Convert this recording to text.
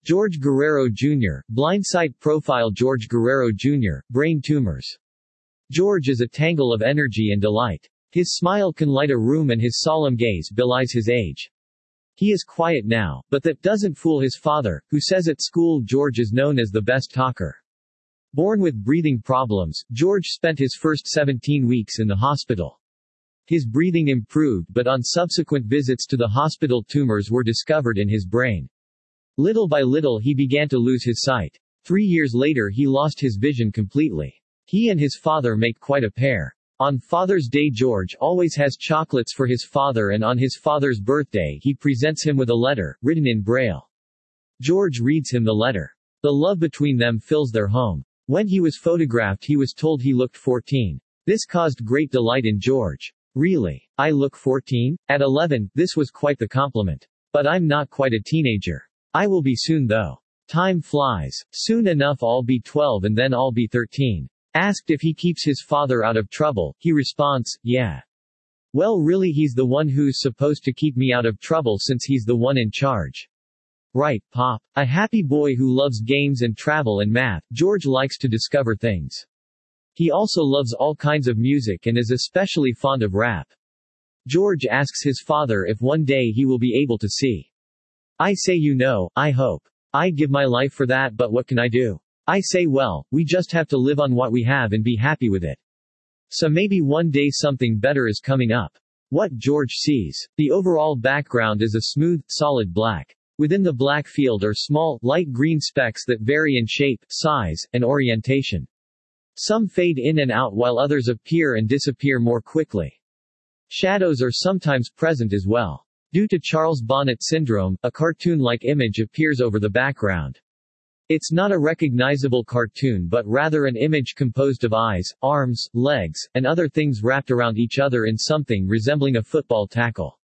George Guerrero Jr., Blindsight Profile George Guerrero Jr., Brain Tumors. George is a tangle of energy and delight. His smile can light a room and his solemn gaze belies his age. He is quiet now, but that doesn't fool his father, who says at school George is known as the best talker. Born with breathing problems, George spent his first 17 weeks in the hospital. His breathing improved, but on subsequent visits to the hospital, tumors were discovered in his brain. Little by little he began to lose his sight. 3 years later he lost his vision completely. He and his father make quite a pair. On Father's Day George always has chocolates for his father, and on his father's birthday he presents him with a letter, written in Braille. George reads him the letter. The love between them fills their home. When he was photographed he was told he looked 14. This caused great delight in George. Really? I look 14? At 11, this was quite the compliment. But I'm not quite a teenager. I will be soon though. Time flies. Soon enough I'll be 12 and then I'll be 13. Asked if he keeps his father out of trouble, he responds, yeah. Well, really he's the one who's supposed to keep me out of trouble since he's the one in charge. Right, Pop. A happy boy who loves games and travel and math, George likes to discover things. He also loves all kinds of music and is especially fond of rap. George asks his father if one day he will be able to see. I say, I hope. I'd give my life for that, but what can I do? I say, well, we just have to live on what we have and be happy with it. So maybe one day something better is coming up. What George sees. The overall background is a smooth, solid black. Within the black field are small, light green specks that vary in shape, size, and orientation. Some fade in and out while others appear and disappear more quickly. Shadows are sometimes present as well. Due to Charles Bonnet syndrome, a cartoon-like image appears over the background. It's not a recognizable cartoon but rather an image composed of eyes, arms, legs, and other things wrapped around each other in something resembling a football tackle.